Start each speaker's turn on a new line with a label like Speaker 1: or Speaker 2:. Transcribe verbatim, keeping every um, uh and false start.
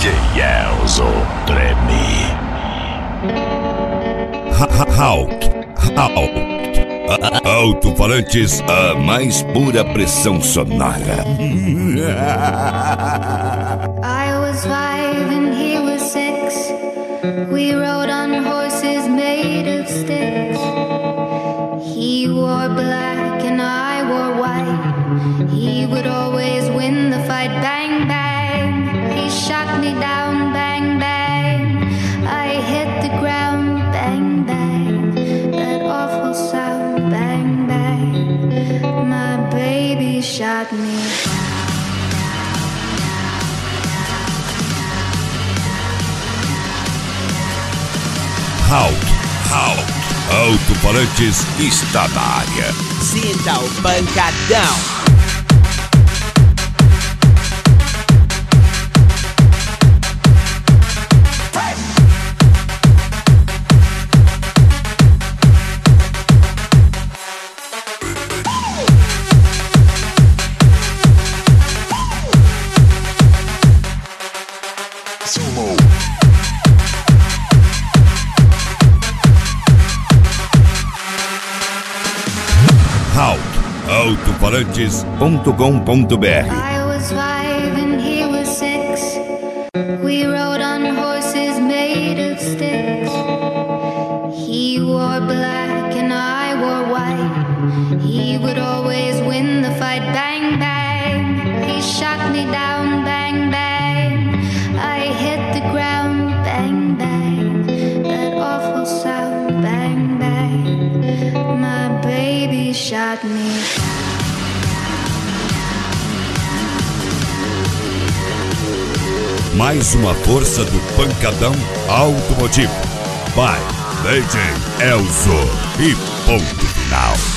Speaker 1: J Elzo treme.
Speaker 2: Hulk, Hulk. Alto-falantes, a mais pura pressão sonora.
Speaker 3: I was five and he was six. We rode on horses made of sticks. He wore black and I wore white. He would always win the fight. Bang, bang. He shot me down. Bang, bang. I hit the ground. Bang, bang. That awful sound. Bang, bang. My baby shot me down.
Speaker 2: Hulk, Hulk. Alto-falantes está na área.
Speaker 4: Sinta o pancadão.
Speaker 2: Hulk, alto-falantes ponto com ponto br.
Speaker 3: I was five and he was six. We rode on horses made of sticks. He wore black and I wore white. He would always win the fight. Bang, bang. He shot me down. Bang, bang. I hit the ground. Bang, bang. That awful sound. Bang, bang. My baby shot me down.
Speaker 2: Mais uma força do pancadão automotivo. By D J Elzo e ponto final.